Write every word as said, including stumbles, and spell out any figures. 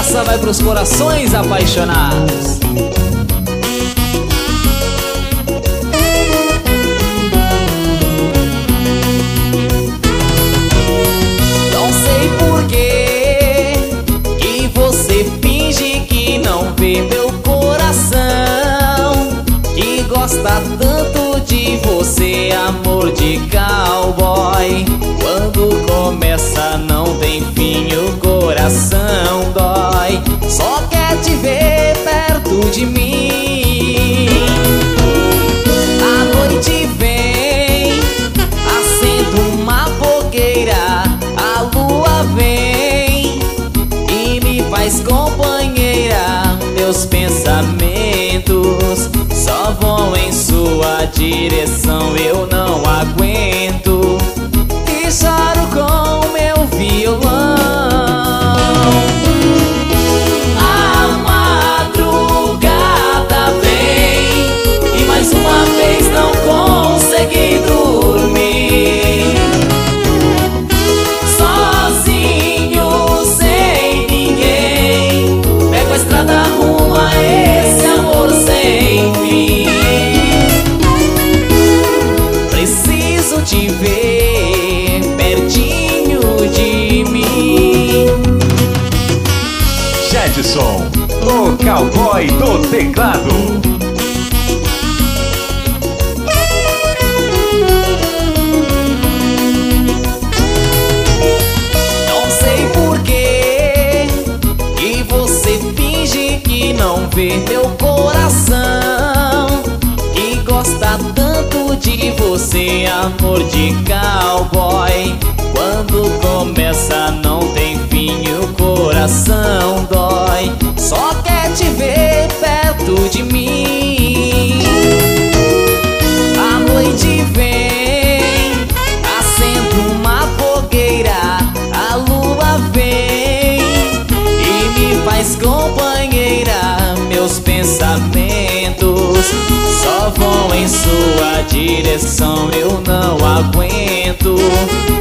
essa vai pros corações apaixonados. Não sei por que que você finge que não vê meu coração, que gosta tanto de você, amor de cowboy. Quando começa não tem fim, o coração dói. Só quer te ver perto de mim. A noite vem, acendo uma fogueira, a lua vem e me faz companheira. Meus pensamentos só vão em sua direção, eu não aguento e choro com meu violão. A madrugada vem e mais uma vez não consegui dormir. Sozinho, sem ninguém, pego a estrada rumo a esse amor sem fim. Preciso te ver pertinho de mim. Jedson, o cowboy do teclado. Não sei por que que você finge que não vê meu coração, que gosta tanto de você, amor de cowboy. Quando começa não tem fim, o coração dói. Só quer te ver perto de mim. A noite vem, acendo uma fogueira, a lua vem e me faz companheira. Meus pensamentos só vão em sua direção, eu não aguento